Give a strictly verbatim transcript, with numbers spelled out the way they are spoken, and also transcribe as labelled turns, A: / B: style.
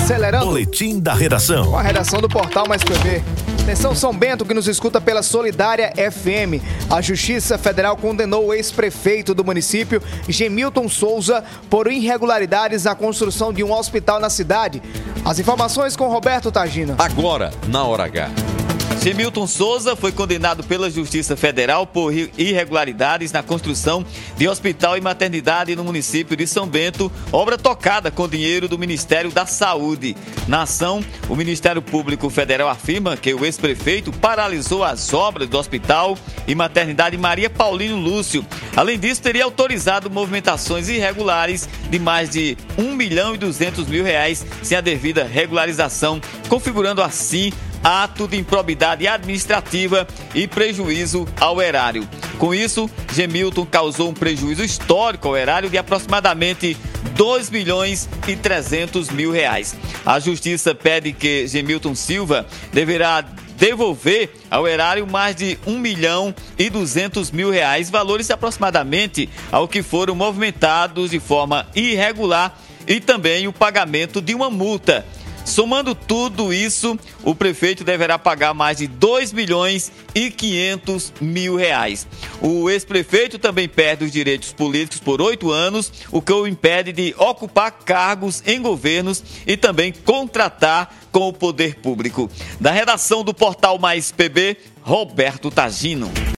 A: Acelerando.
B: Boletim da redação.
A: Com a redação do Portal Mais P B. Atenção São Bento, que nos escuta pela Solidária F M. A Justiça Federal condenou o ex-prefeito do município, Gemilton Souza, por irregularidades na construção de um hospital na cidade. As informações com Roberto Tagino.
C: Agora, na Hora H. Gemilton Souza foi condenado pela Justiça Federal por irregularidades na construção de hospital e maternidade no município de São Bento, obra tocada com dinheiro do Ministério da Saúde. Na ação, o Ministério Público Federal afirma que o ex-prefeito paralisou as obras do hospital e maternidade Maria Paulino Lúcio. Além disso, teria autorizado movimentações irregulares de mais de um milhão e duzentos mil reais sem a devida regularização, configurando assim ato de improbidade administrativa e prejuízo ao erário. Com isso, Gemilton causou um prejuízo histórico ao erário de aproximadamente dois milhões e trezentos mil reais. A Justiça pede que Gemilton Silva deverá devolver ao erário mais de um milhão e duzentos mil reais, valores aproximadamente ao que foram movimentados de forma irregular, e também o pagamento de uma multa. Somando tudo isso, o prefeito deverá pagar mais de dois milhões e quinhentos mil reais. O ex-prefeito também perde os direitos políticos por oito anos, o que o impede de ocupar cargos em governos e também contratar com o poder público. Da redação do Portal Mais P B, Roberto Tagino.